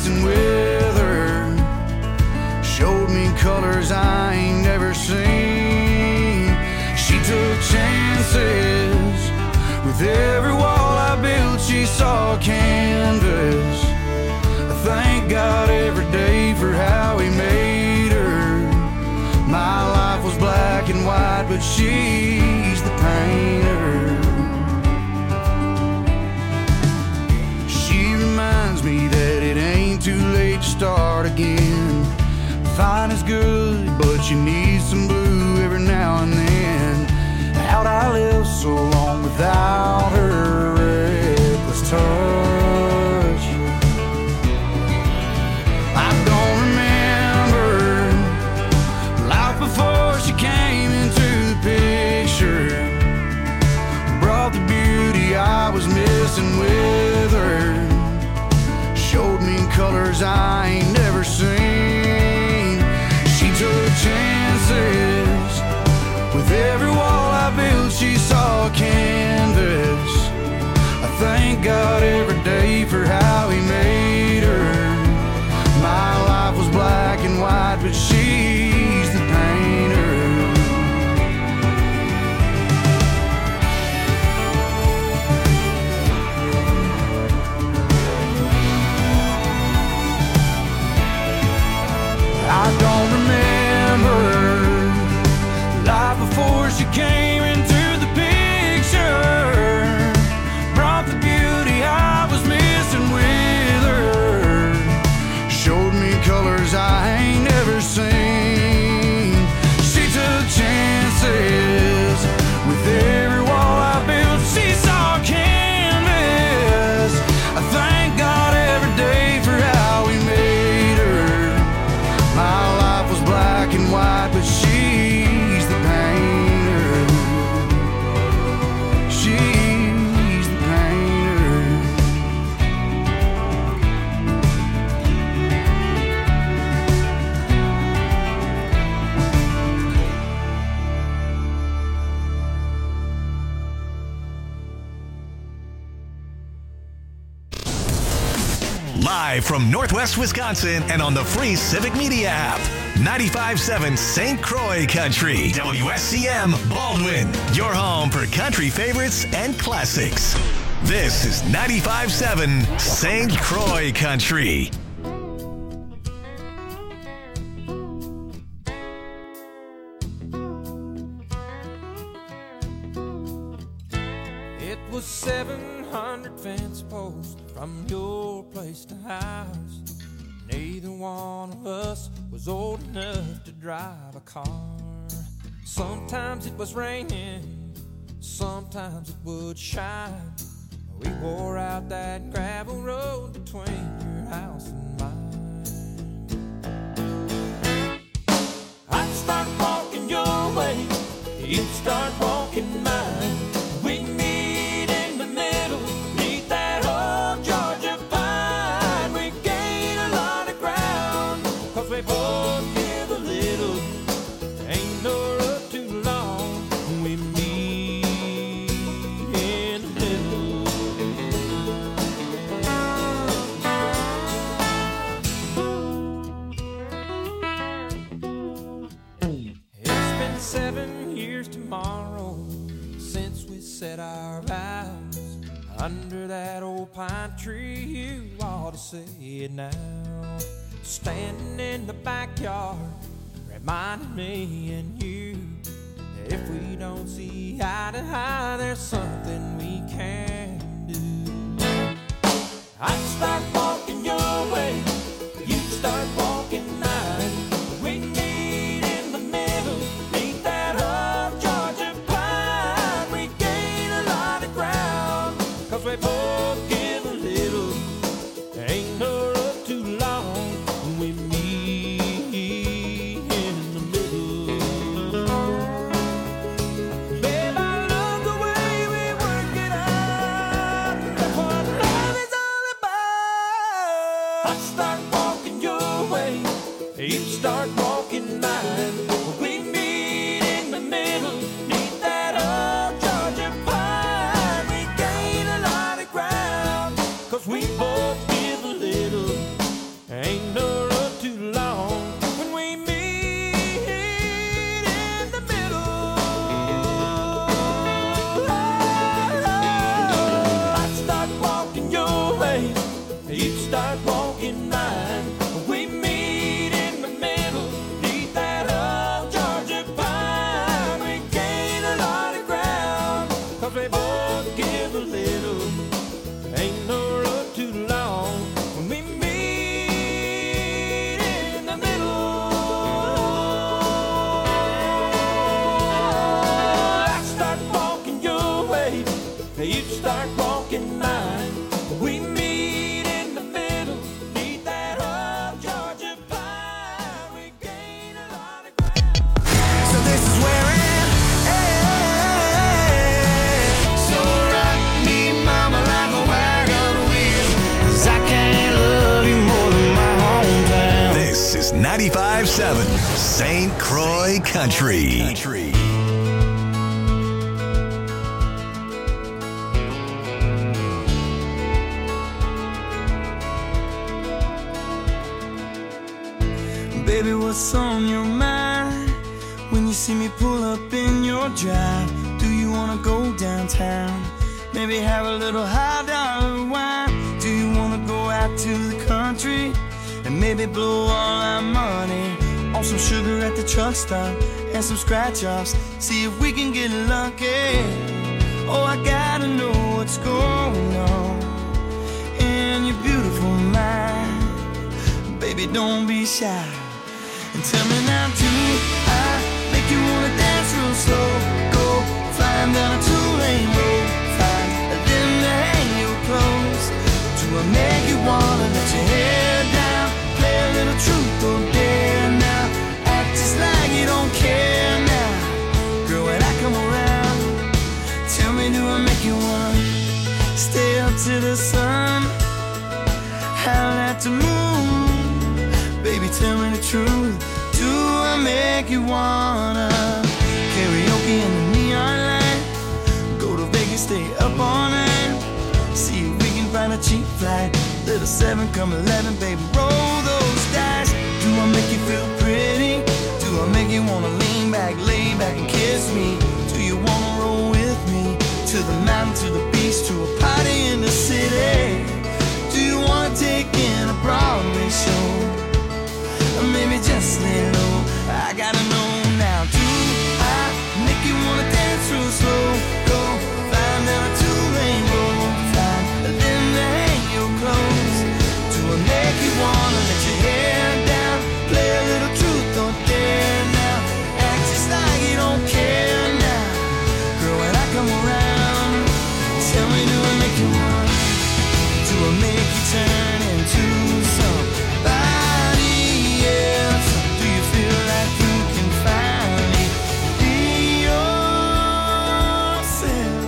messing with her. Showed me colors I ain't never seen. She took chances. With every wall I built, she saw canvas. I thank God every day for how he made her. My life was black and white, but she's the painter. She reminds me that it ain't too late to start again. Fine is good, but you need some blue every now and then. How'd I live so long without her reckless touch? I don't remember life before she came into the picture. Brought the beauty I was missing with her. Showed me colors I ain't never seen. She took chances. With every wall I built, she saw canvas. I thank God every day for how he made her. My life was black and white, but she's the painter. I don't remember life before she came into the picture. Brought the beauty I was missing with her. Showed me colors I ain't never seen. She took chances. With every wall I built, she saw canvas. I thank God every day for how he made her. My life was black and white, but she's the painter. She's the painter. Live from Northwest Wisconsin and on the free Civic Media app. 95.7 St. Croix Country. WSCM Baldwin. Your home for country favorites and classics. This is 95.7 St. Croix Country. It was 700 fence posts from your place to house. Neither one of us was old enough to drive a car. Sometimes it was raining, sometimes it would shine. We wore out that gravel road between your house and mine. I'd start walking your way, you'd start walking mine. We'd meet in the middle, neath that old Georgia pine. We gain a lot of ground, 'cause we both give a little. Ain't no road too long, we meet in the middle. It's been 7 years tomorrow since we said our vows under that old pine tree. You ought to see it now, standing in the backyard, reminding me and you that if we don't see eye to eye, there's something we can do. I'd start walking your way, you'd start walking mine. We meet in the middle, meet that old Georgia pine. We gain a lot of ground, 'cause we both give a little. Ain't no road too long, we meet in the middle. Babe, I love the way we work it out. That's what love is all about. I start walking your way, you start walking mine. We meet in the middle, neath that old Georgia pine. We gain a lot of ground, 'cause we both give a little. walking mine. We meet in the middle, neath that old Georgia pine. We gain a lot of ground. So this is where it ends. So rock me, mama, like a wagon wheel, 'cause I can't love you more than my hometown. This is 95.7 St. Croix Country. Baby, what's on your mind when you see me pull up in your drive? Do you wanna go downtown? Maybe have a little high dollar wine? Do you wanna go out to the country and maybe blow all our money on some sugar at the truck stop and some scratch offs? See if we can get lucky. Oh, I gotta know what's going on in your beautiful mind. Baby, don't be shy. And tell me now, do I make you wanna dance real slow? Go flying down a two-lane road, find a limb to hang your clothes. Do I make you wanna let your hair down, play a little truth or dare now, act just like you don't care now? Girl, when I come around, tell me, do I make you wanna stay up to the sun, howl at the moon? Baby, tell me the truth. Do I make you wanna karaoke in the neon light? Go to Vegas, stay up all night. See if we can find a cheap flight. Little 7, come 11, baby, roll those dice. Do I make you feel pretty? Do I make you wanna lean back, lay back and kiss me? Do you wanna roll with me to the mountain, to the beach, to a party in the city? Do you wanna take in a Broadway show? Or maybe just lay low. I gotta know now. Do I make you wanna dance real slow? Go flying down a two-lane road, find a limb to hang your clothes. Do I make you wanna let your hair down, play a little truth or dare now, act just like you don't care now? Girl, when I come around, tell me, do I make you wanna? Do I make you turn into somebody? Do you feel like you can finally be yourself?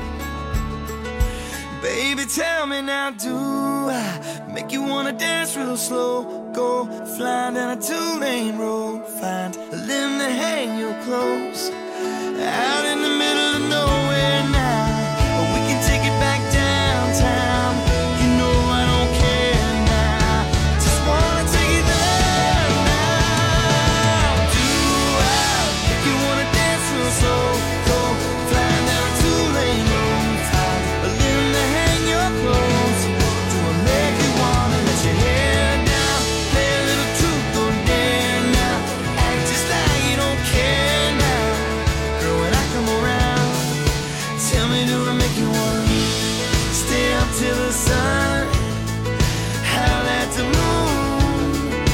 Baby, tell me now, do I make you wanna dance real slow? Go flying down a two-lane road, find a limb to hang your clothes, out in the middle of nowhere now. Or we can take it back downtown. You know I don't care now, just wanna take it there now. Do I make you wanna dance real slow? Go flying down a two-lane road, find a limb to hang your clothes. Do I make you wanna let your hair down, play a little truth or dare now, act just like you don't care now? Girl, when I come around, tell me, do I make you wanna stay up till the sun, howl at the moon?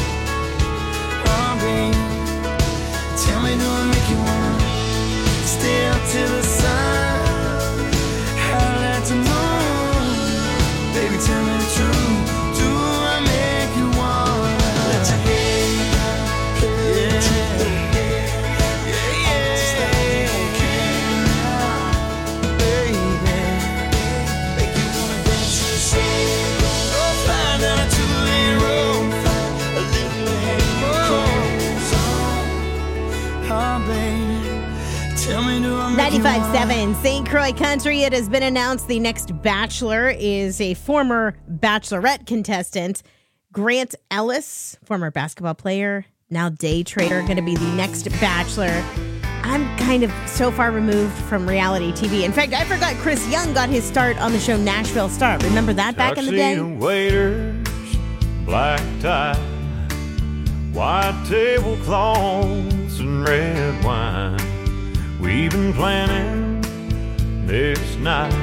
Oh, baby, tell me, do I make you wanna stay up till the sun, howl at the moon? Baby, tell me the truth. Do I make you wanna let your hair down, play a little truth or dare, act just like you don't care now? Baby, make you wanna dance real slow. Go flying down a two-lane road, find a little hang your clothes on. Oh, baby, tell me, do I make you wanna? 95.7 St. Croix Country. It has been announced the next Bachelor is a former Bachelorette contestant. Grant Ellis, former basketball player, now day trader, going to be the next Bachelor. I'm kind of so far removed from reality TV. In fact, I forgot Chris Young got his start on the show Nashville Star. Remember that back in the day? Tuxedo waiters, black tie, white tablecloths and red wine. We've been planning this night,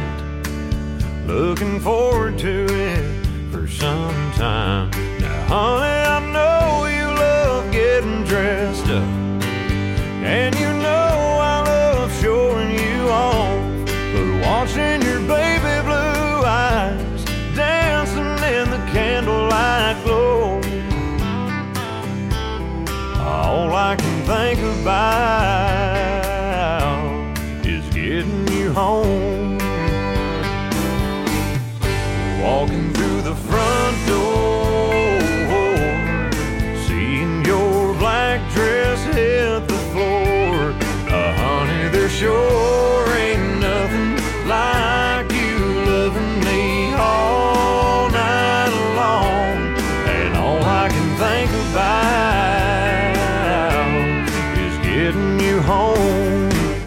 looking forward to it for some time. Now, honey, I know you love getting dressed up, and you know I love showing you off, but watching your baby blue about is getting you home. Walking through the front door, seeing your black dress hit the floor. Honey, there sure ain't nothing like you loving me all night long. And all I can think about is getting you home.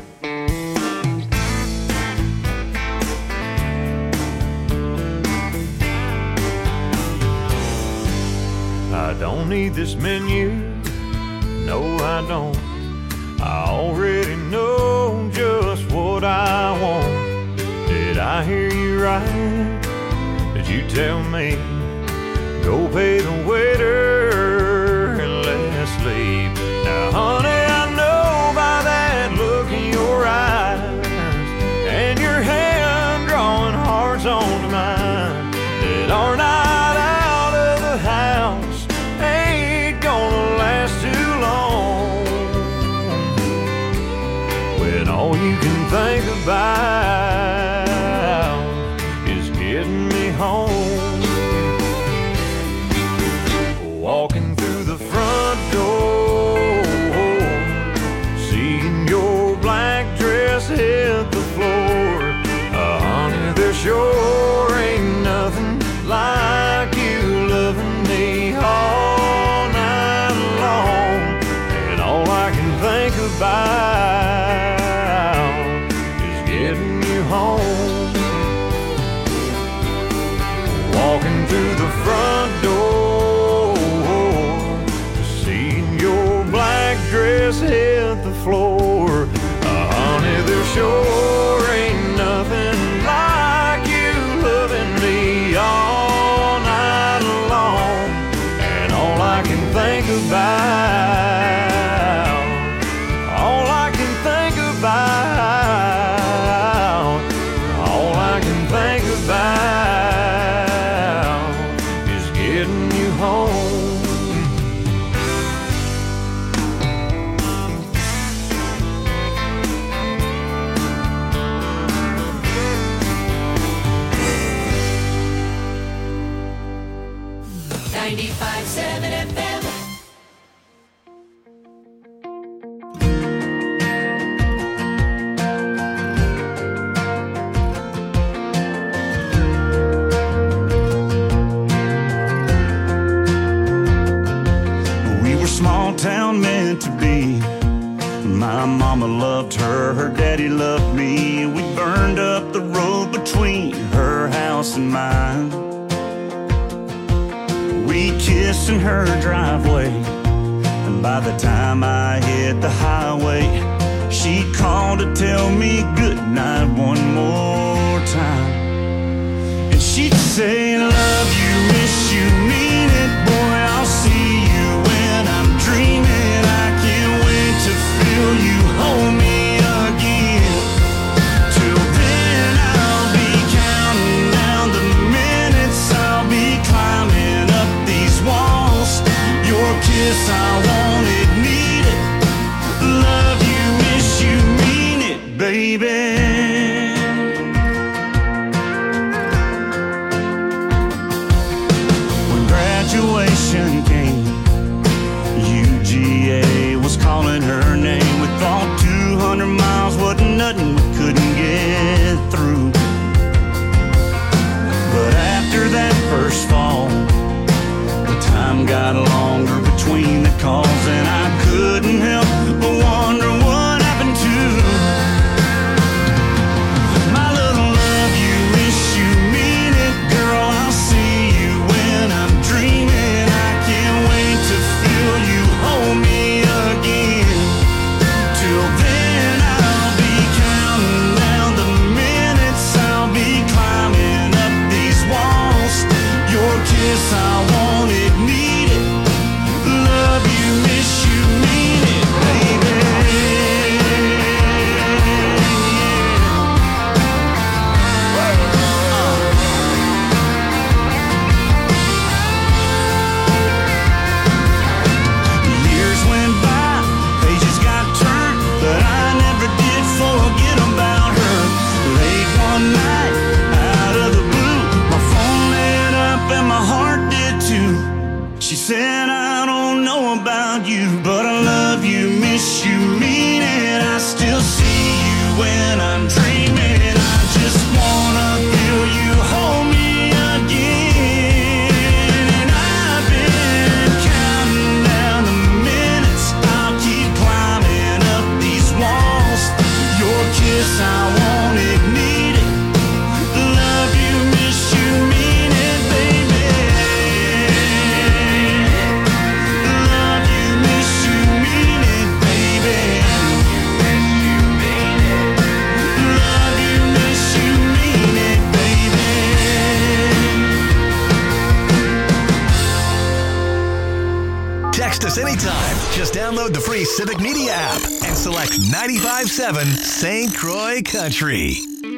I don't need this menu, no I don't. I already know just what I want. Did I hear you right? Did you tell me go pay the waiter and let's leave? Now honey, I know by that look in your eyes and your hand drawing hearts onto mine that our night out of the house ain't gonna last too long, when all you can think about is getting me home. Walking through the front door, seeing your black dress hit the floor. Honey, there sure ain't nothing like you loving me all night long. And all I can think about is getting you home. Walking through the front door, seeing your black dress hit the floor. Honey, there sure ain't nothing like you loving me all night long. And all I can think about, all I can think about, all I can think about is getting you home. Small town meant to be. My mama loved her, her daddy loved me. We burned up the road between her house and mine. We kissed in her driveway, and by the time I hit the highway, she called to tell me goodnight one more time. And she'd say, love you, miss you, mean it, boy, I'll see you when I'm dreaming. I can't wait to feel you hold me again. Till then I'll be counting down the minutes, I'll be climbing up these walls. Your kiss, I want it, need it. Love you, miss you, mean it, baby. Graduation came, UGA was calling her name. We thought 200 miles wasn't nothing, we couldn't get through. But after that first fall, the time got longer between the calls, and I couldn't help but wonder what happened to my little love you, miss you, mean it, girl, I'll see you when I'm dreaming. I can't wait to feel you hold me again. Till then I'll be counting down the minutes, I'll be climbing up these walls. Your kiss, I want it, need it. Love you, miss you. Just download the free Civic Media app and select 95.7 St. Croix Country.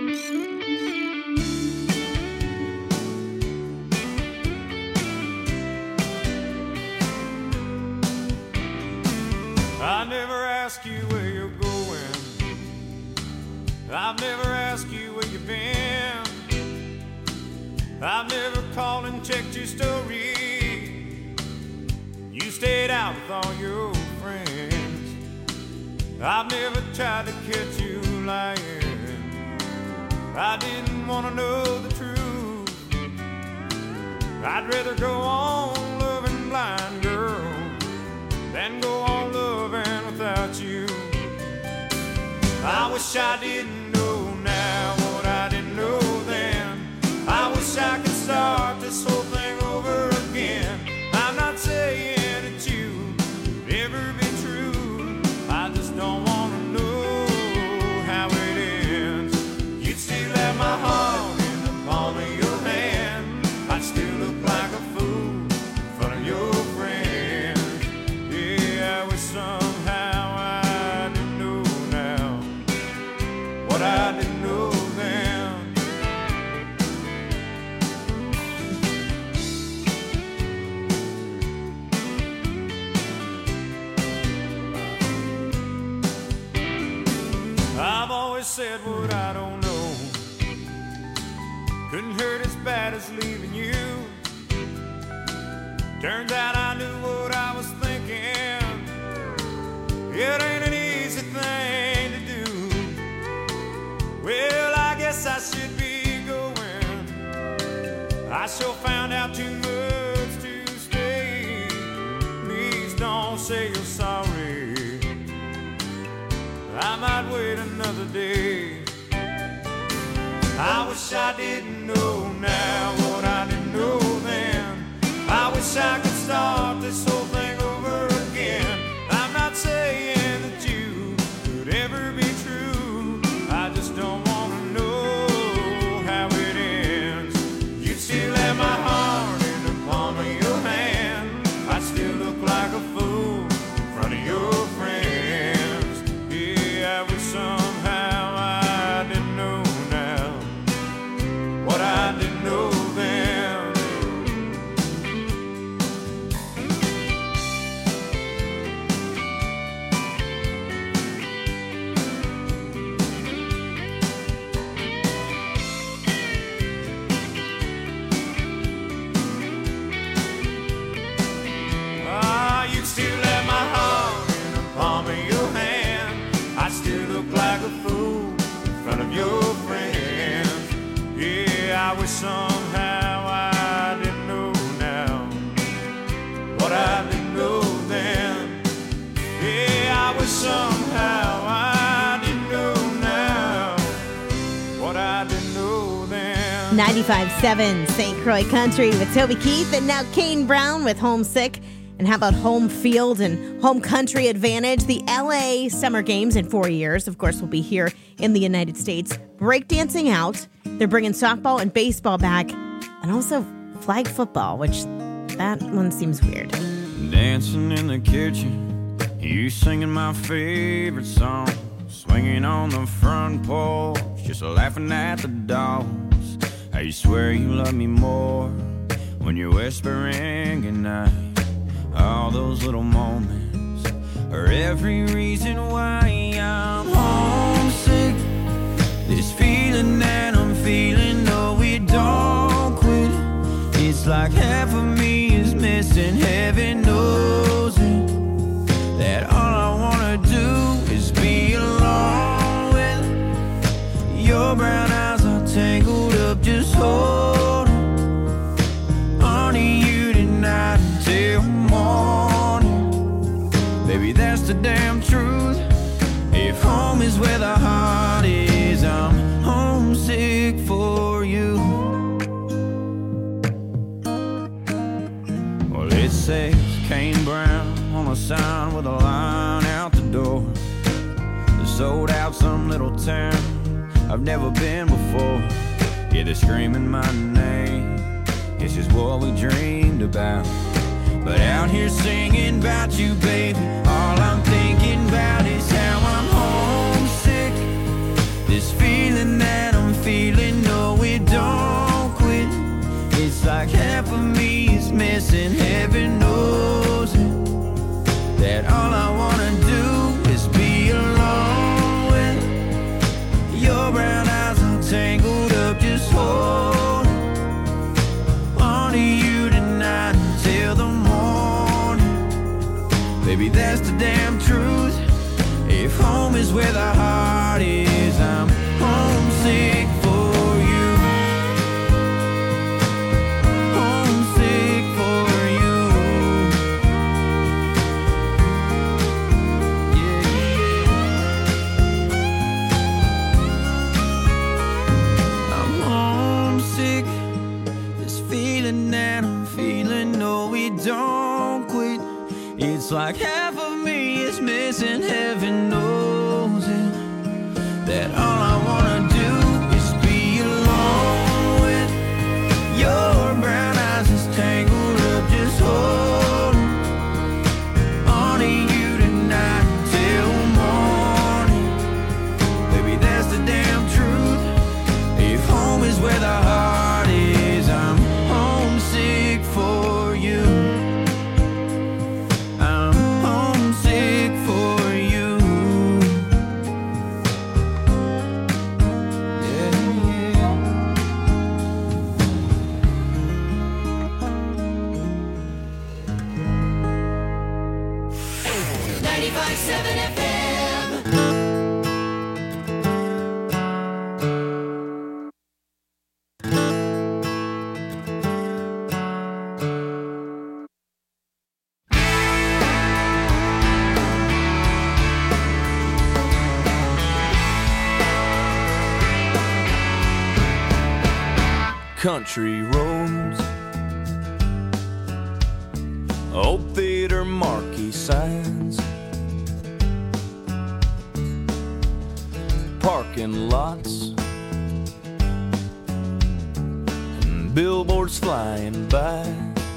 I never ask you where you're going. I've never asked you where you've been. I've never called and checked your story. You stayed out with all your friends. I've never tried to catch you lying. I didn't want to know the truth. I'd rather go on loving blind, girl, than go on loving without you. I wish I didn't know now what I didn't know then. I wish I could start this whole thing over again. I'm not saying that you could ever be true. I just don't want to know how it ends. You'd still have my heart in the palm of your hand. I'd still look like a fool in front of your friends. Yeah, I wish somehow I didn't know now what I didn't know then. I've always said what I don't know. Couldn't hurt as bad as leaving you. Turns out I knew what I was thinking. It ain't an easy thing to do. Well, I guess I should be going. I sure found out too much to stay. Please don't say you're sorry. I might wait another day. I wish I didn't know now what I didn't know then. I wish I could start this whole thing over again. I'm not saying that you could ever be true. I just don't want to know how it ends. You'd still have my heart in the palm of your hand. I'd still look like a fool in front of your friends. Yeah, I wish somehow I didn't know now what I didn't know then. Ah, you'd still have my heart in the palm of your hand. I still look like a fool in front of your friends. Yeah, I wish somehow I didn't know now what I didn't know then. Yeah, I wish somehow I didn't know now what I didn't know then. 95.7 St. Croix Country with Toby Keith, and now Kane Brown with Homesick. And how about home field and home country advantage? The LA Summer Games in 4 years, of course, will be here in the United States. Breakdancing out. They're bringing softball and baseball back, and also flag football, which that one seems weird. Dancing in the kitchen, you singing my favorite song, swinging on the front porch, just laughing at the dogs. I swear you love me more when you're whispering goodnight. All those little moments are every reason why I'm homesick. This feeling that I'm feeling, no, it don't quit. It's like half of me is missing, heaven knows it. That all I wanna do is be alone with your brown eyes are tangled up, just holding on to you tonight until morning. Baby, that's the damn truth. If home is where the heart is, I'm homesick for you. Well, it says Kane Brown on a sign with a line out the door. They sold out some little town I've never been before. Yeah, they're screaming my name. It's just what we dreamed about. But out here singing about you, baby, feeling, no, it don't quit. It's like half of me is missing, heaven knows it. That all I wanna do is be alone with your brown eyes all tangled up, just hold on to you tonight until the morning. Baby, that's the damn truth. If home is where the heart is, I'm homesick for you. Homesick for you. Yeah. I'm homesick. This feeling that I'm feeling, no, we don't quit. It's like half of me is missing, heaven knows it. That all I wanna do is be alone with your brown eyes is tangled up, just hold on to you tonight till morning. Baby, that's the damn truth. If home is where the heart is, I'm homesick for you. I'm homesick for you. Yeah, yeah. 95.7 FM. Country roads, old theater marquee signs, parking lots, and billboards flying by.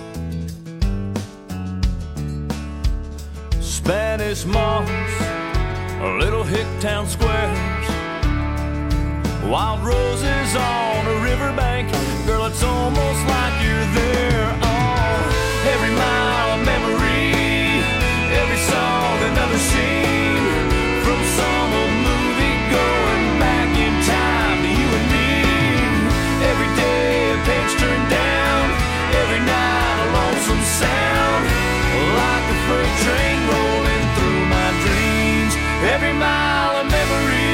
Spanish moss, little hick town squares, wild roses on a riverbank. Girl, it's almost like you're there. Oh, every mile of memory, every song another scene, from some old movie going back in time to you and me. Every day a page turned down, every night a lonesome sound, like a freight train rolling through my dreams. Every mile of memory.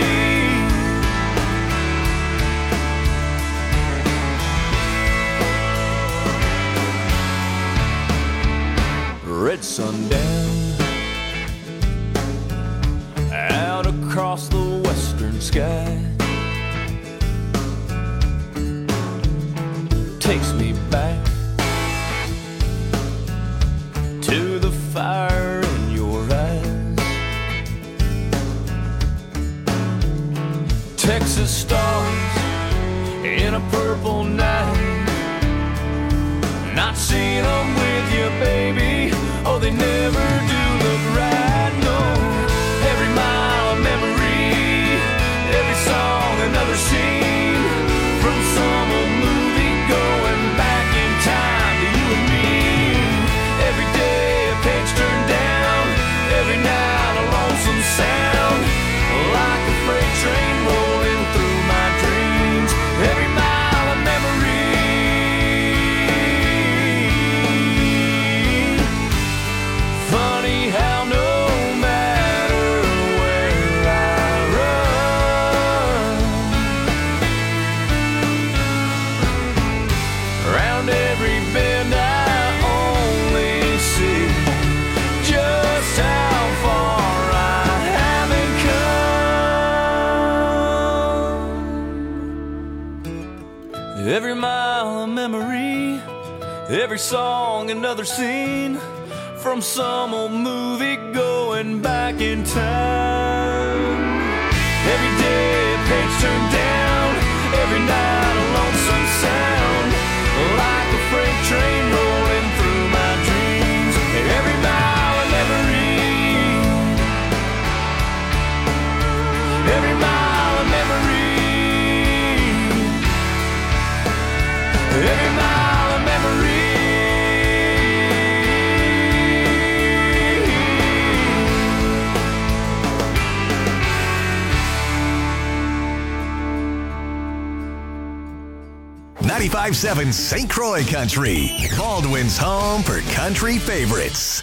Red sundown out across the western sky takes me back to the fire in your eyes. Texas stars in a purple night, not seeing them with you, baby. Oh, they never do look right, no. Every mile of memory, every song another scene, from some old movie going back in time to you and me. Every day a page turned down, every night a lonesome sound, like a freight train rolling through my dreams. Every mile of memory. Funny how no matter where I run, around every bend I only see just how far I haven't come. Every mile of memory, every song another scene, from some old movie going back in time. Every day a page turned down, every night a lonesome sound, like a freight train rolling through my dreams. Every mile of memory, every mile of memory. 95.7 St. Croix Country, Baldwin's home for country favorites.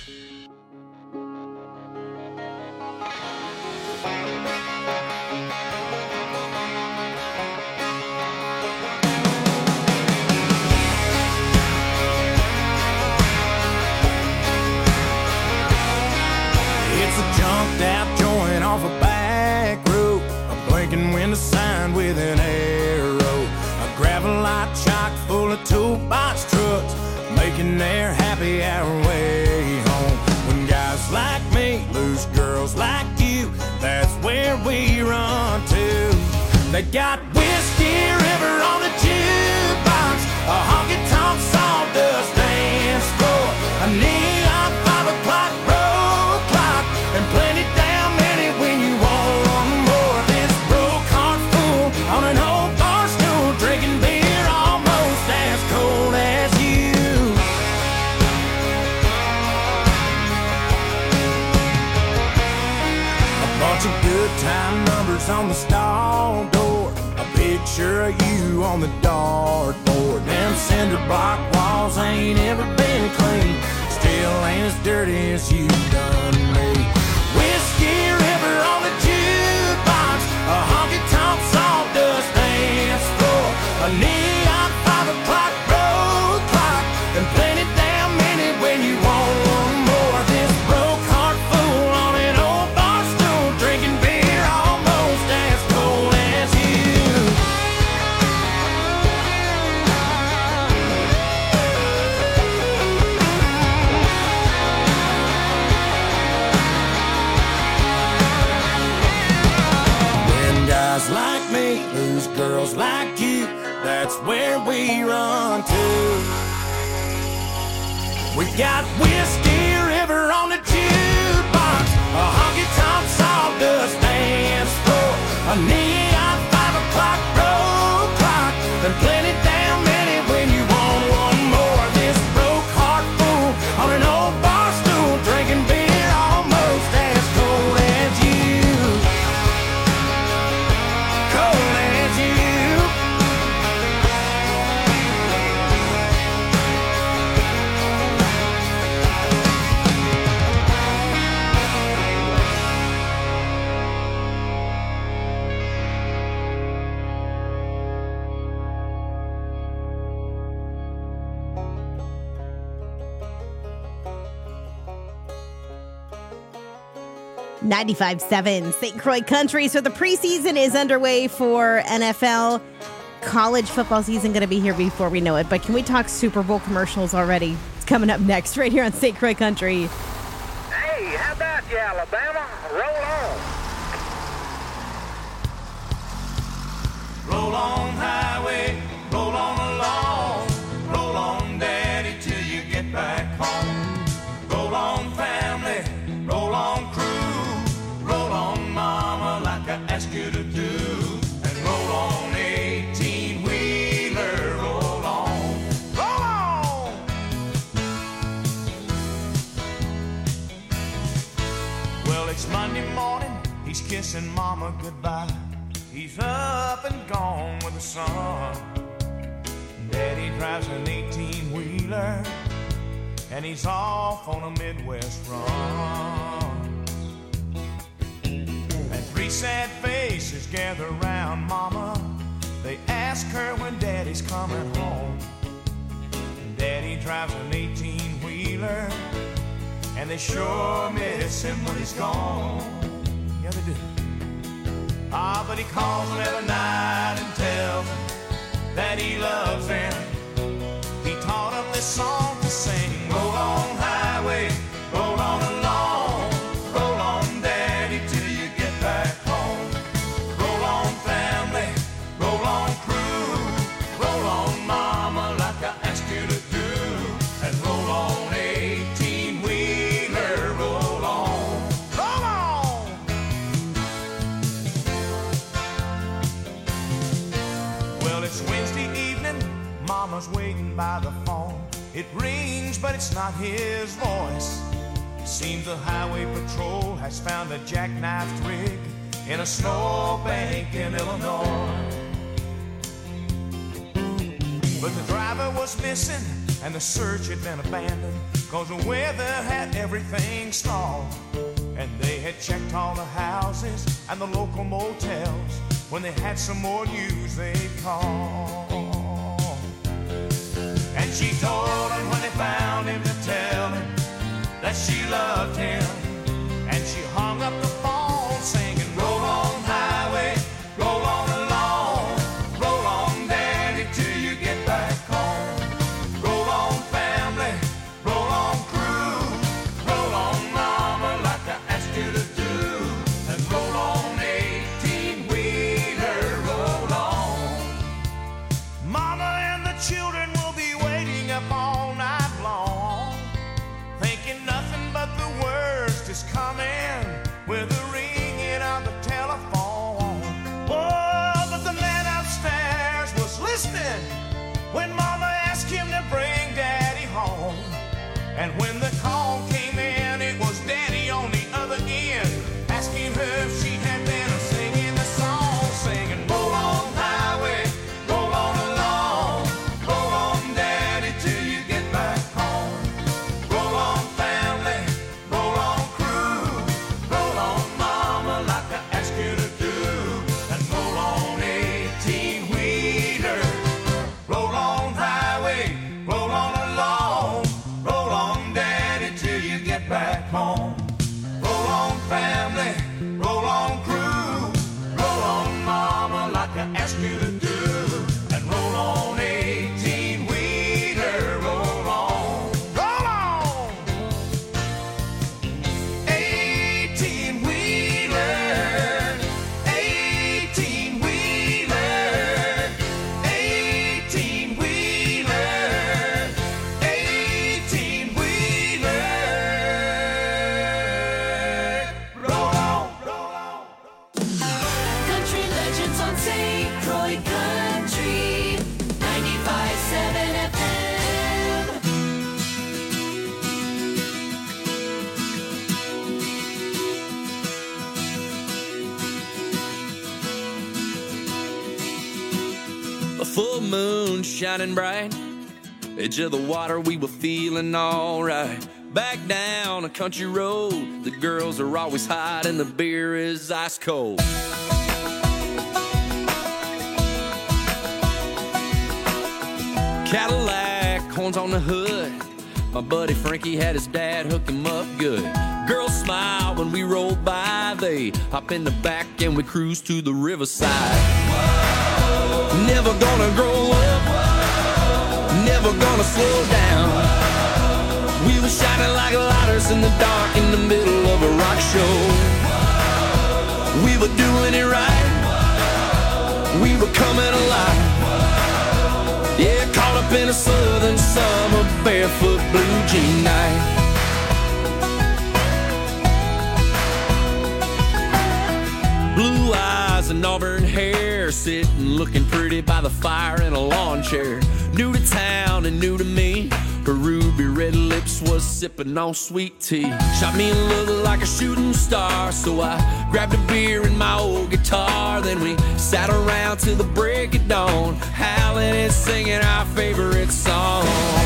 It's a junked out joint off a back road, a blinking window sign with an arrow, a gravel lot chock full of toolbox trucks, making their happy hour way home. When guys like me lose girls like you, that's where we run to. They got Whiskey River on the jukebox, a honky-tonk sawdust dance floor, a neon 5 o'clock road clock, and plenty damn many when you want more. This broke heart fool on an old bar stool, drinking beer almost as cold as you. A bunch of good time numbers on the stall door, a picture of you on the dartboard. Them cinder block walls ain't ever been clean, still ain't as dirty as you done me. Whiskey River on the jukebox, a honky-tonk sawdust dance floor, a neon 5 o'clock road clock, and plenty damn many when you want one more. This broke heart fool on an old bar stool, drinking beer almost as cold as you. When guys like me lose girls like you, that's where we run to. We got Whiskey River on the jukebox, a honky-tonk sawdust dance floor, a neon 5 o'clock road clock, and plenty damn many when you want one more. This broke heart fool on an old bar stool, drinking beer almost as cold as you. Cold as you. .95.7 St. Croix Country. So the preseason is underway for NFL. College football season going to be here before we know it. But can we talk Super Bowl commercials already? It's coming up next right here on St. Croix Country. Hey, how about you, Alabama? Roll on. Roll on, highway, roll on along. Roll on, daddy, till you get back home. Roll on, family, roll on, crew. Roll on, mama, like I asked you to do. And roll on, 18-wheeler, roll on. Roll on! Well, it's Monday morning, he's kissing mama goodbye. He's up and gone with the sun. Daddy drives an 18-wheeler, and he's off on a Midwest run. And 3 sad faces gather around mama. They ask her when daddy's coming home. And daddy drives an 18-wheeler, and they sure miss him when he's gone. Yeah, they do. Ah, but he calls them every night and tells them that he loves them. He taught them this song to sing. Roll on, highway, roll on along. Roll on, daddy, till you get back home. Roll on, family, roll on, crew. Roll on, mama, like I asked you to do. And roll on, 18-wheeler, roll on. Roll on! Well, it's Wednesday evening, mama's waiting by the phone. It rings, but it's not his voice. Seems the highway patrol has found a jackknifed rig in a snowbank in Illinois. But the driver was missing and the search had been abandoned, 'cause the weather had everything stalled. And they had checked all the houses and the local motels. When they had some more news they'd call. And she told him when they found him to tell him that she loved him. And she hung up the phone singing, roll on highway, roll on along, roll on daddy till you get back home. Roll on family, roll on crew, roll on mama like I asked you to do. And roll on 18-wheeler, roll on. Mama and the children will be waiting up all night long, thinking nothing but the worst is coming with the ringing of the telephone. Oh, but the man upstairs was listening when Mama asked him to bring Daddy home. And when the call came in, it was Daddy on the other end, asking her if she had been singing the song, singing, roll on highway, roll on along, roll on Daddy till you get back home. Roll on family, roll on crew, roll on mama like I asked you to do. And roll on 18-wheeler, roll on highway, roll on along, roll on daddy till you get back home. Roll on family, roll on crew, roll on mama like I asked you to do. And roll on 18-wheeler, roll on, roll on. 18-wheeler, 18-wheeler, 18-wheeler, 18-wheeler, roll on, roll on. Country legends on St. Croix Country 95.7 FM. A full moon shining bright, edge of the water, we were feeling alright. Back down a country road, the girls are always hot and the beer is ice cold. Cadillac, horns on the hood, my buddy Frankie had his dad hook him up good. Girls smile when we roll by, they hop in the back and we cruise to the riverside. Never gonna grow up, never gonna slow down. We were shining like lighters in the dark in the middle of a rock show. We were doing it right, we were coming alive. Yeah, caught up in a southern summer, barefoot blue jean night. Blue eyes and auburn hair, sitting looking pretty by the fire in a lawn chair. New to town and new to me, her ruby red lips was sipping on sweet tea. Shot me a look like a shooting star, so I grabbed a beer and my old guitar. Then we sat around till the break of dawn, howling and singing our favorite song.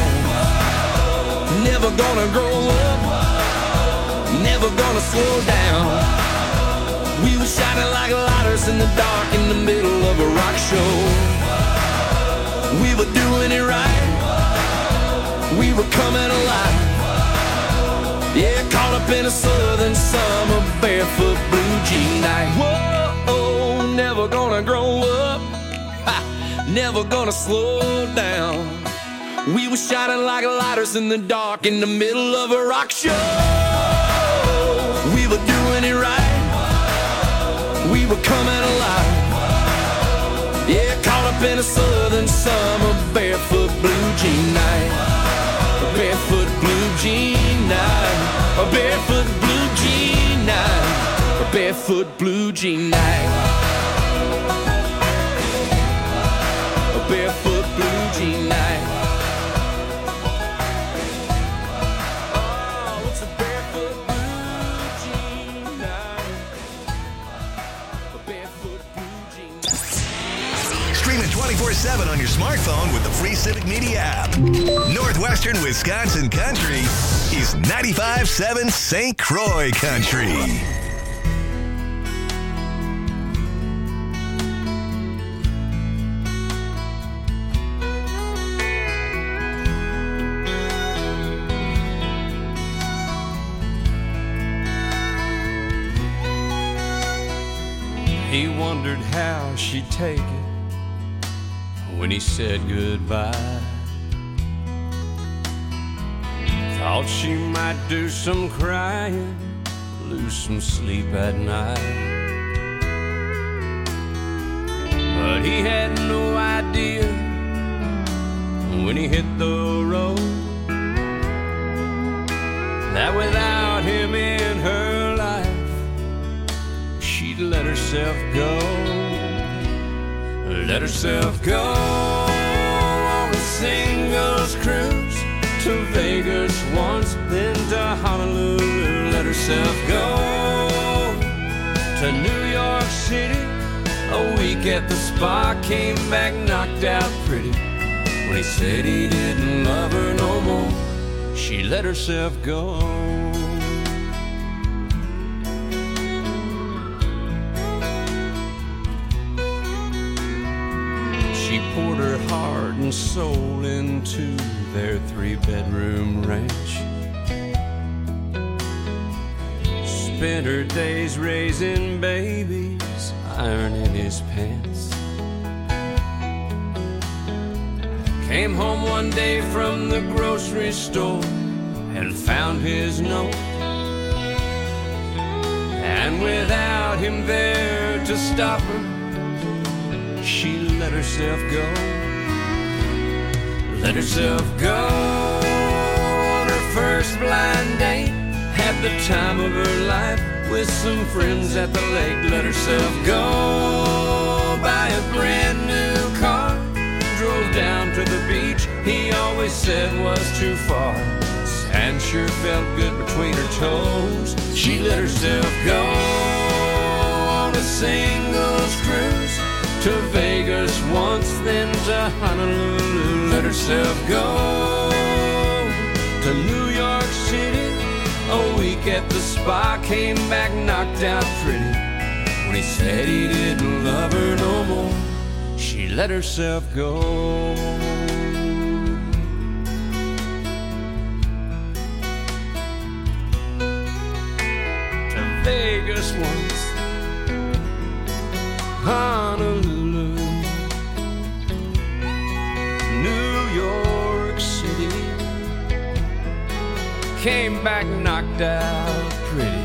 Never gonna grow up, never gonna slow down. We were shining like lighters in the dark in the middle of a rock show. We were doing it right, we were coming alive. Yeah, caught up in a southern summer, barefoot blue jean night. Whoa, never gonna grow up, never gonna slow down. We were shining like lighters in the dark in the middle of a rock show. We were doing it right, we were coming alive. Yeah, caught up in a southern summer, barefoot blue jean night. A barefoot blue jean night. A barefoot blue jean night. A barefoot blue jean night. A barefoot blue jean night. Oh, it's a barefoot blue jean night. A barefoot blue jean night. Streaming 24/7 95.7 on your smartphone with the free Civic Media app. Northwestern Wisconsin Country is 95.7 St. Croix Country. He wondered how she'd take it when he said goodbye. Thought she might do some crying, lose some sleep at night. But he had no idea when he hit the road that without him in her life, she'd let herself go. Let herself go on a singles cruise to Vegas once, then to Honolulu. Let herself go to New York City. A week at the spa, came back knocked out pretty. When he said he didn't love her no more, she let herself go. She poured her heart and soul into their 3-bedroom ranch. Spent her days raising babies, ironing his pants. Came home one day from the grocery store and found his note. And without him there to stop her, she let herself go. Let herself go on her first blind date. Had the time of her life with some friends at the lake. Let herself go buy a brand new car. Drove down to the beach he always said was too far. Sand sure felt good between her toes. She let herself go on a singles cruise to Vegas once, then to Honolulu. Let herself go to New York City. A week at the spa, came back knocked out pretty. When he said he didn't love her no more, she let herself go. To Vegas once, Honolulu, New York City. Came back knocked out pretty.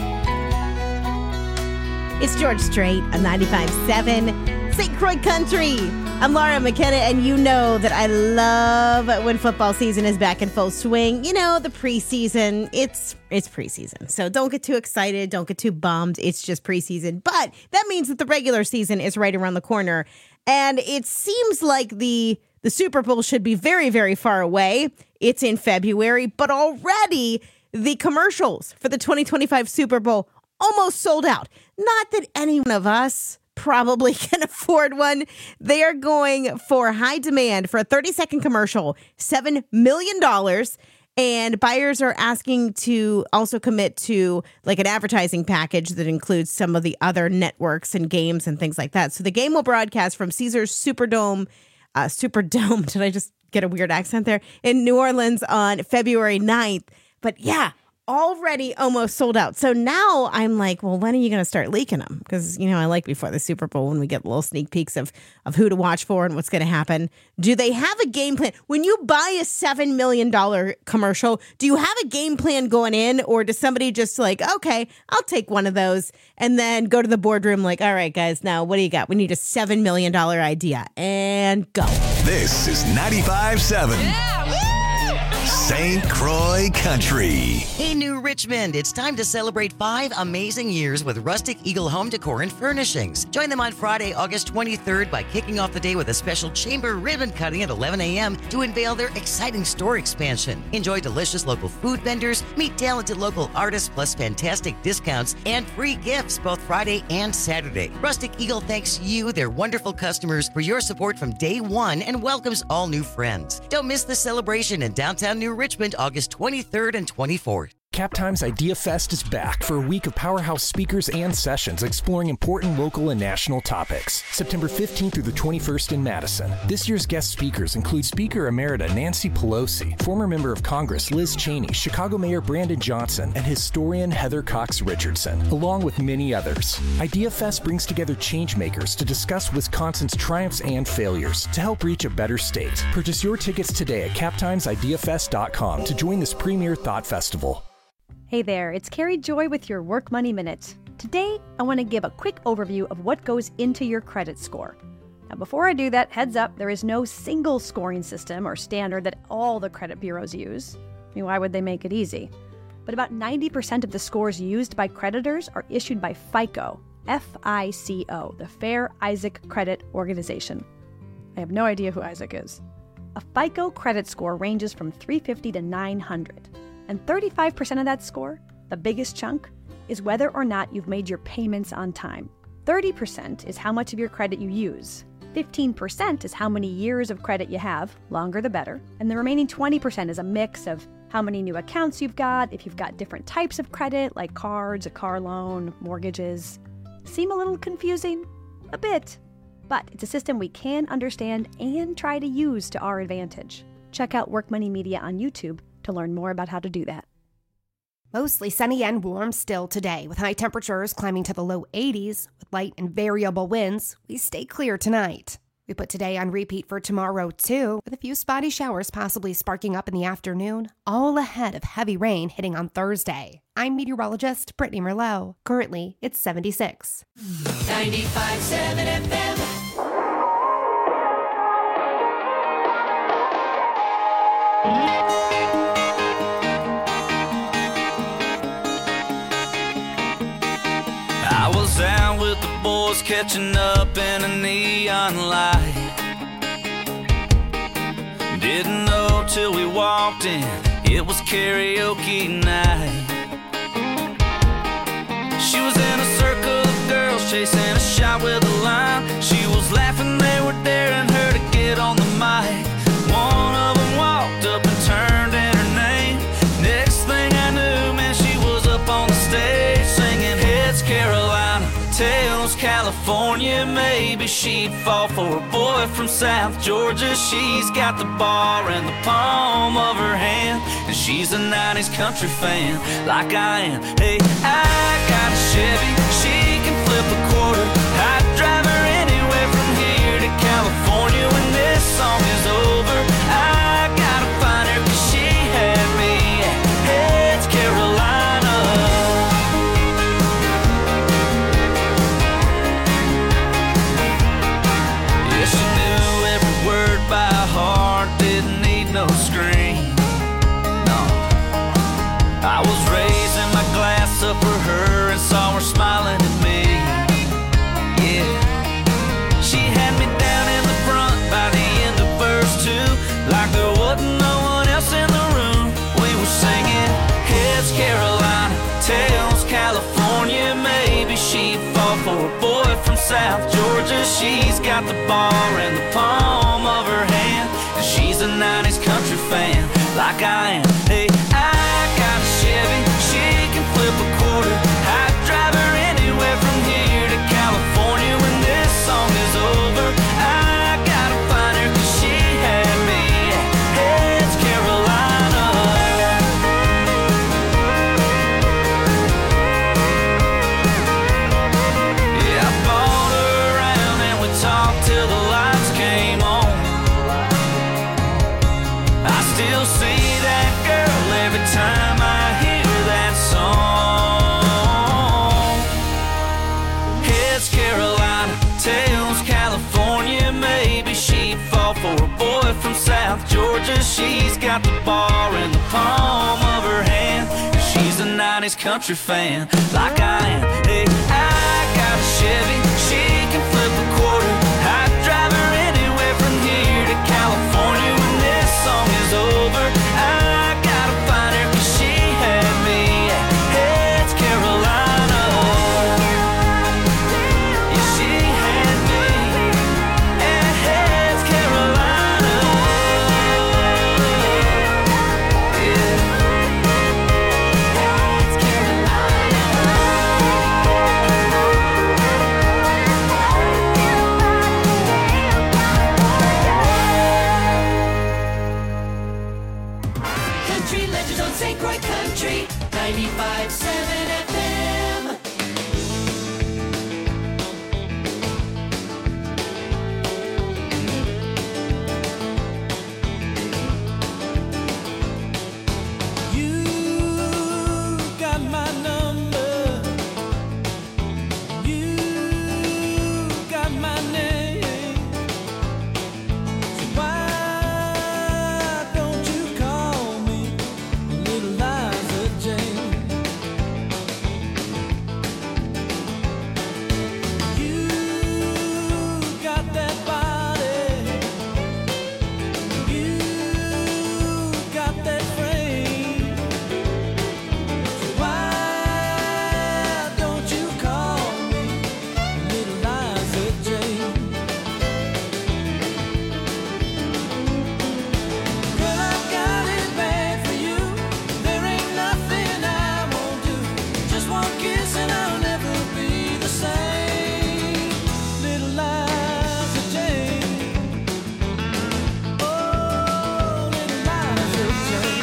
It's George Strait on 95.7 St. Croix Country. I'm Laura McKenna, and you know that I love when football season is back in full swing. You know, the preseason, it's preseason. So don't get too excited. Don't get too bummed. It's just preseason. But that means that the regular season is right around the corner. And it seems like the Super Bowl should be very, very far away. It's in February, but already the commercials for the 2025 Super Bowl almost sold out. Not that any one of us probably can afford one. They are going for high demand for a 30-second commercial, $7 million. And buyers are asking to also commit to like an advertising package that includes some of the other networks and games and things like that. So the game will broadcast from Caesars Superdome. Did I just get a weird accent there? In New Orleans on February 9th. But yeah, already almost sold out. So now I'm like, well, when are you going to start leaking them? Because, you know, I like before the Super Bowl when we get little sneak peeks of who to watch for and what's going to happen. Do they have a game plan? When you buy a $7 million commercial, do you have a game plan going in? Or does somebody just like, okay, I'll take one of those and then go to the boardroom like, all right, guys, now what do you got? We need a $7 million idea and go. This is 95.7 St. Croix Country. Hey, New Richmond, it's time to celebrate 5 amazing years with Rustic Eagle Home Decor and Furnishings. Join them on Friday, August 23rd by kicking off the day with a special chamber ribbon cutting at 11 a.m. to unveil their exciting store expansion. Enjoy delicious local food vendors, meet talented local artists, plus fantastic discounts and free gifts both Friday and Saturday. Rustic Eagle thanks you, their wonderful customers, for your support from day one and welcomes all new friends. Don't miss the celebration in downtown New Richmond, August 23rd and 24th. CapTime's Idea Fest is back for a week of powerhouse speakers and sessions exploring important local and national topics. September 15th through the 21st in Madison. This year's guest speakers include Speaker Emerita Nancy Pelosi, former member of Congress Liz Cheney, Chicago Mayor Brandon Johnson, and historian Heather Cox Richardson, along with many others. Idea Fest brings together changemakers to discuss Wisconsin's triumphs and failures to help reach a better state. Purchase your tickets today at CapTimesIdeaFest.com to join this premier thought festival. Hey there, it's Carrie Joy with your Work Money Minute. Today, I want to give a quick overview of what goes into your credit score. Now, before I do that, heads up, there is no single scoring system or standard that all the credit bureaus use. I mean, why would they make it easy? But about 90% of the scores used by creditors are issued by FICO, F-I-C-O, the Fair Isaac Credit Organization. I have no idea who Isaac is. A FICO credit score ranges from 350 to 900. And 35% of that score, the biggest chunk, is whether or not you've made your payments on time. 30% is how much of your credit you use. 15% is how many years of credit you have, longer the better. And the remaining 20% is a mix of how many new accounts you've got, if you've got different types of credit, like cards, a car loan, mortgages. Seem a little confusing? A bit. But it's a system we can understand and try to use to our advantage. Check out Work Money Media on YouTube to learn more about how to do that. Mostly sunny and warm still today, with high temperatures climbing to the low 80s. With light and variable winds, we stay clear tonight. We put today on repeat for tomorrow, too, with a few spotty showers possibly sparking up in the afternoon, all ahead of heavy rain hitting on Thursday. I'm meteorologist Brittany Merlot. Currently, it's 76. 95.7 FM. I was out with the boys catching up in a neon light. Didn't know till we walked in, it was karaoke night. She was in a circle of girls chasing a shot with a line. She was laughing, they were daring her to get on the mic. One of them walked up and turned in her name. Next thing I knew, man, she was up on the stage singing Heads Carolina, Tails California. Maybe she'd fall for a boy from South Georgia. She's got the bar in the palm of her hand, and she's a 90s country fan like I am. Hey, I got a Chevy, she can flip a quarter. I'd drive her anywhere from here to California. When this song is over, I gotta find her, 'cause she had me at Heads Carolina. Yeah, she knew every word by heart, didn't need no screen. No, I was raising my glass up for her and saw her smiling at me. Yeah, she had me down in the front by the end of verse 2, like there wasn't no one else in the room. We were singing Heads Carolina, Tails California. Maybe she'd fall for a boy from South Georgia. She's got the bar in the palm of her hand, and she's a 90s country fan like I am. Hey, I got a Chevy, she can flip a quarter. I'd drive her anywhere from here to California. When this song is over, I gotta find her, 'cause she had me at Heads Carolina. Yeah, I bought her around and we talked till the lights came on. I still see that girl every time I hear that song. Heads Carolina, Tails California. Maybe she'd fall for a boy from South Georgia. Georgia, she's got the bar in the palm of her hand. She's a 90s country fan, like I am. Hey, I got a Chevy, she can flip a quarter. I'd drive her anywhere from here to California. When this song is over, I gotta find her, 'cause she had me at Heads Carolina. Yeah, she had me at Heads Carolina. Yeah. Country Legends on St. Croix Country 95.7 FM. You got my number. You got my name. So why don't you call me Little Liza Jane? You got that body. You got that frame. Why don't you call me Little Liza Jane? Girl, I got it bad for you. There ain't nothing I won't do. Just one kiss and I'll never be the same. Little Liza Jane. Oh, Little Liza Jane.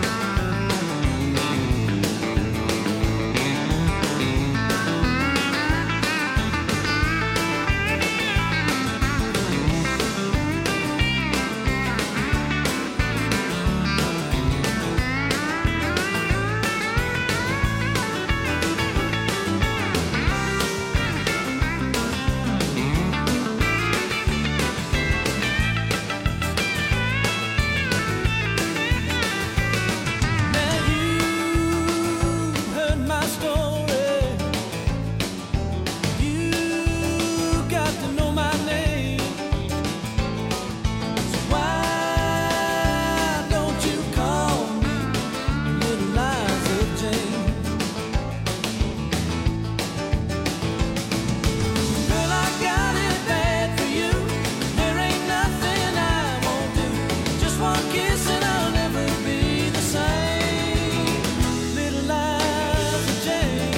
Now you heard my story. You got to know my name. So why don't you call me Little Liza Jane? Girl, I got it bad for you. There ain't nothing I won't do. Just one kiss and I'll never be the same. Little Liza Jane.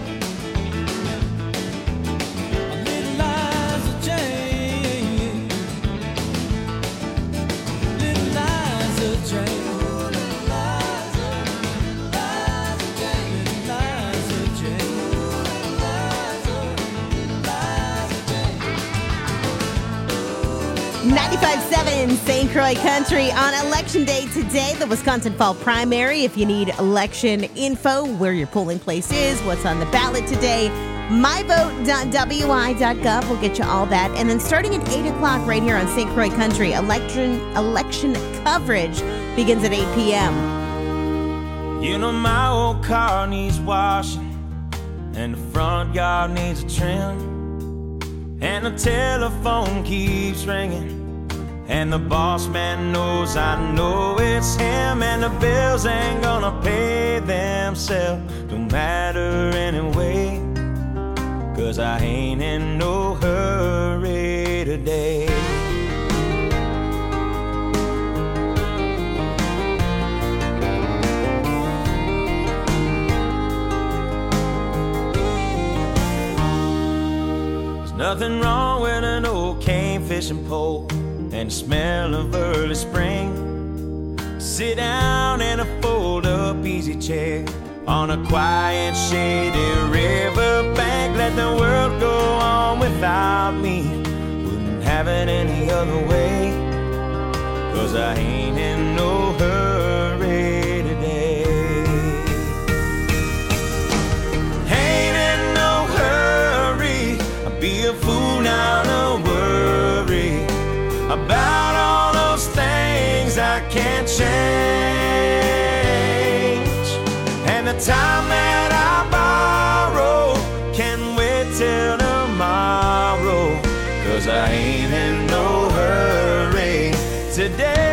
Little Liza Jane. Little Liza Jane. Little Liza Jane. Liza Jane. Liza Jane. 95.7 St. Croix Country on Election Day today, the Wisconsin Fall Primary. If you need election info, where your polling place is, what's on the ballot today, myvote.wi.gov will get you all that. And then starting at 8 o'clock right here on St. Croix Country, election coverage begins at 8 p.m. You know my old car needs washing, and the front yard needs a trim, and the telephone keeps ringing, and the boss man knows I know it's him, and the bills ain't gonna pay themselves. Don't matter anyway, 'cause I ain't in no hurry today. There's nothing wrong with an old cane fishing pole and the smell of early spring. Sit down in a fold-up easy chair on a quiet, shady riverbank. Let the world go on without me. Wouldn't have it any other way, 'cause I ain't in no hurry today. Ain't in no hurry. I'd be a fool now to worry about all those things I time that I borrow can wait till tomorrow, 'cause I ain't in no hurry today.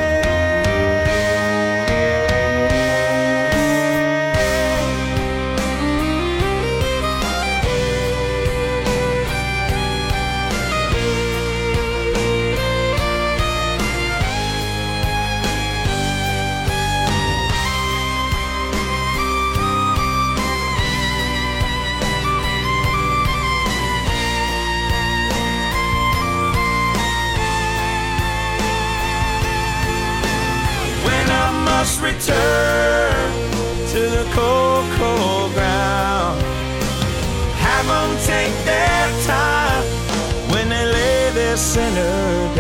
Return to the cold, cold ground. Have them take their time when they lay their sinner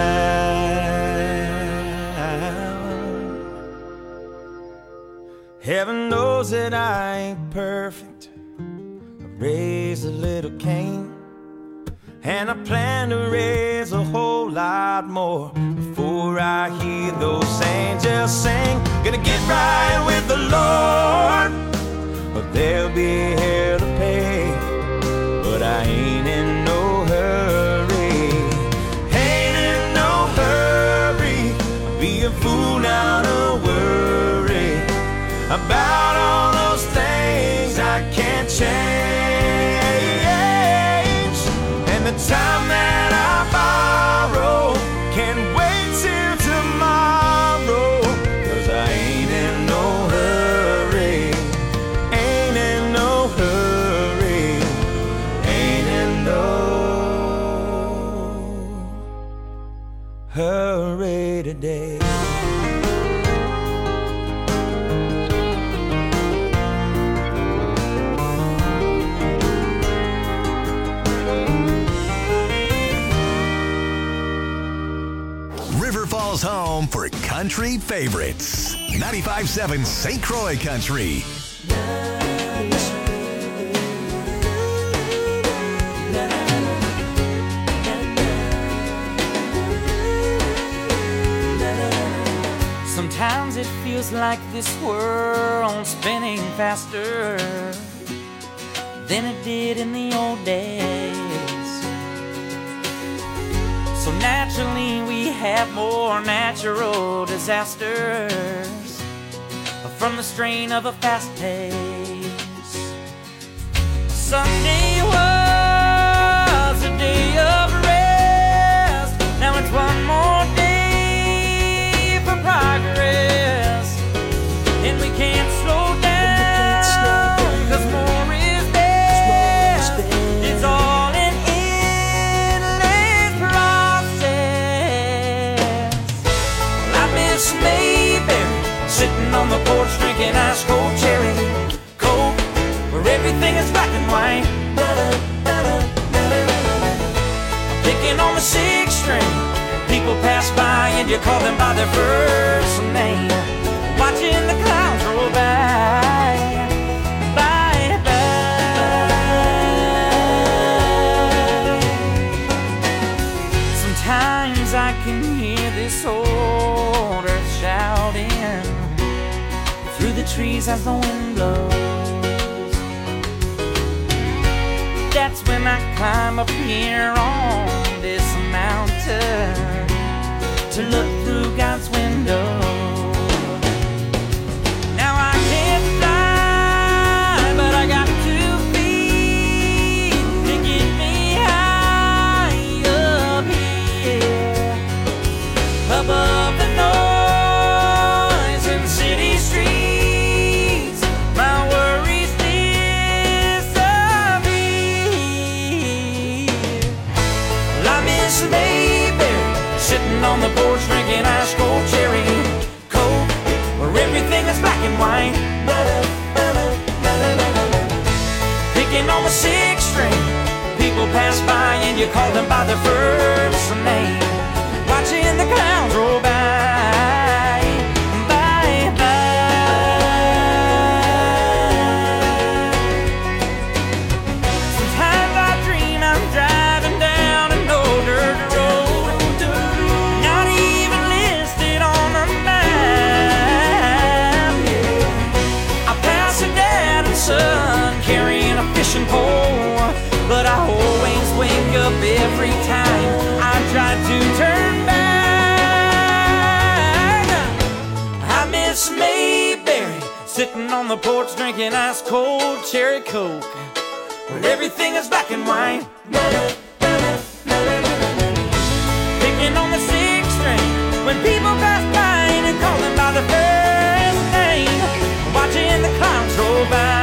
down. Heaven knows that I ain't perfect. I raised a little Cain, and I plan to raise a whole lot more before I hear those angels sing. Gonna get right with the Lord, but there'll be hell to pay. But I ain't in no hurry, ain't in no hurry. I'll be a fool now to worry about all those things I can't change. And the time that I borrow can wait till tomorrow, 'cause I ain't in no hurry, ain't in no hurry, ain't in no hurry today. River Falls home for country favorites. 95.7 St. Croix Country. Sometimes it feels like this world's spinning faster than it did in the old days. So naturally we have more natural disasters from the strain of a fast pace. Sunday was a day of rest. Now it's one more day for progress, and we can't slow down, 'cause more is best. It's all an endless process. I miss Mayberry, sitting on the porch drinking ice cold cherry coke, where everything is black and white. Picking on the 6th string, people pass by and you call them by their first name. Watching the clouds roll by, by, by. Sometimes I can hear this old earth shouting through the trees as the wind blows. That's when I climb up here on this mountain to look through God's window. Now I can't fly, but I got 2 feet to get me high up here, above the noise in city streets. My worries disappear. Well, I miss Mayberry, sitting on the porch drinking ice cold cherry coke, where everything is black and white. Picking on the 6th string, people pass by and you call them by their first name. Watching the clouds roll by, by, by. Sometimes I dream I'm driving down an old dirt road, not even listed on the map. I pass it down Sitting on the porch drinking ice cold cherry coke, when everything is black and white. Picking on the sixth string when people pass by and call them by the first name. Watching the clowns roll by.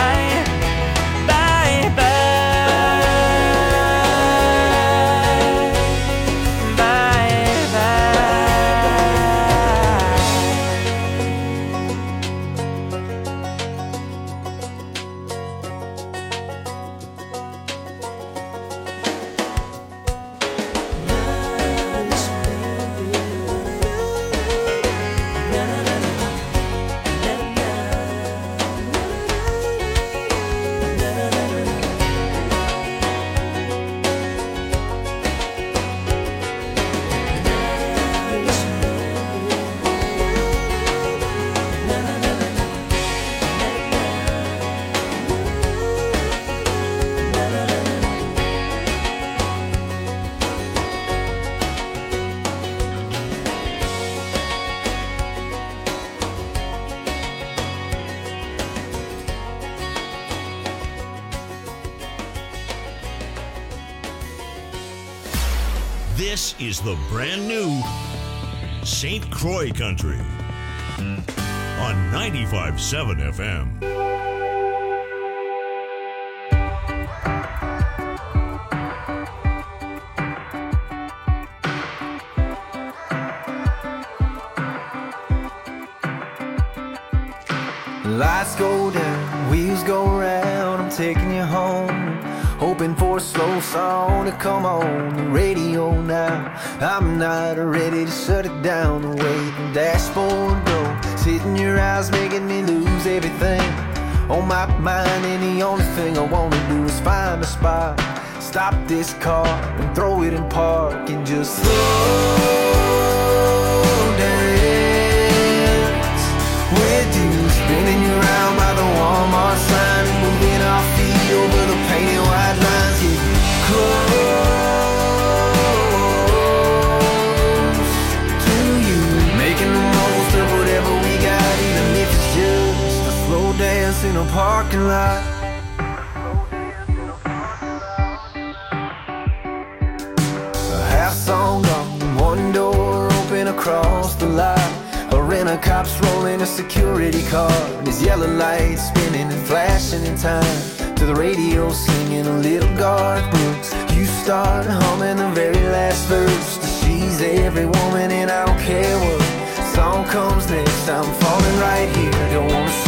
This is the brand new St. Croix Country on 95.7 FM. Lights go down, wheels go round, I'm taking you home, hoping for a slow song to come on the radio now. I'm not ready to shut it down, the way the dashboard goes, hitting your eyes, making me lose everything on my mind. And the only thing I wanna do is find a spot, stop this car and throw it in park and just slow dance with you. Spinning you around by the Walmart sign and moving our feet over the painted white lines. Get close to you, making the most of whatever we got, even if it's just a slow dance in a parking lot. A half song gone, one door open across the lot. A cop's rolling a security car, and his yellow lights spinning and flashing in time to the radio singing a little Garth Brooks. You start humming the very last verse to She's Every Woman, and I don't care what song comes next, I'm falling right here. Don't wanna